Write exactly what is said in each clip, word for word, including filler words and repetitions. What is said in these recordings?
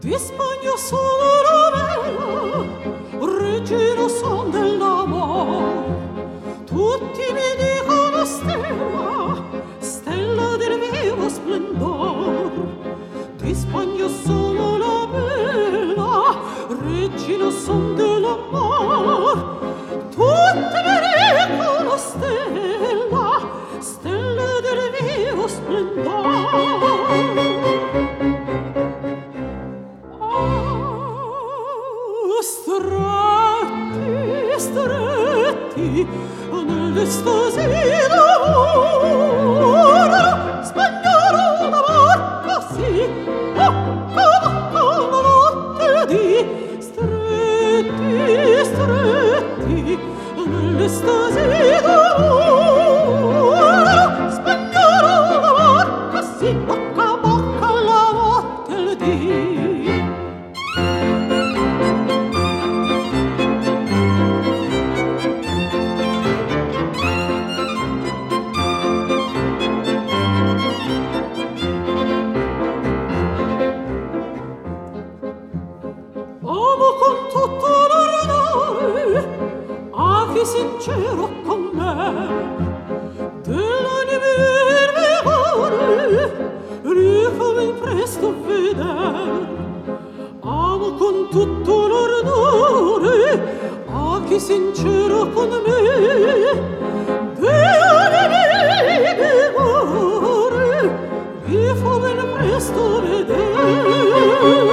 di Spagna sono la bella, regina son dell'amor. Tutti mi dicono stella, stella del vivo splendor. Di Spagna sono la bella, regina son dell'amor. Tutti mi dicono stella, stella del vivo splendor. Stretti, stretti, nell'estasi d'amore, spagnolo d'amor così, bocca a bocca la notte di. Stretti, stretti, nell'estasi d'amore, spagnolo d'amor così, bocca a bocca la notte di. Amo con tutto l'ardore a chi sincero con me dell'anima il vigore rifame presto veder. Amo con tutto l'ardore a chi sincero con me dell'anima il vigore rifame presto veder.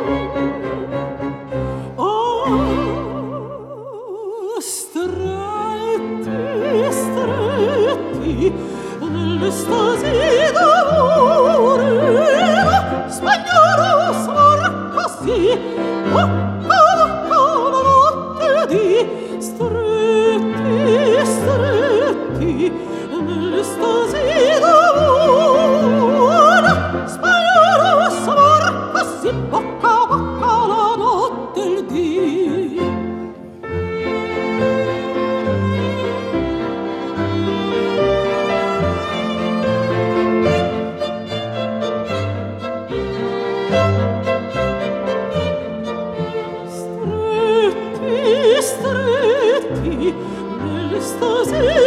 Nell'estasi d'amore, spagnolo sarà così, bocca a bocca la notte di. Stretti, stretti, nell'estasi d'amore, spagnolo sarà così, bocca a bocca la notte di. Stretti, stretti, nell'estasi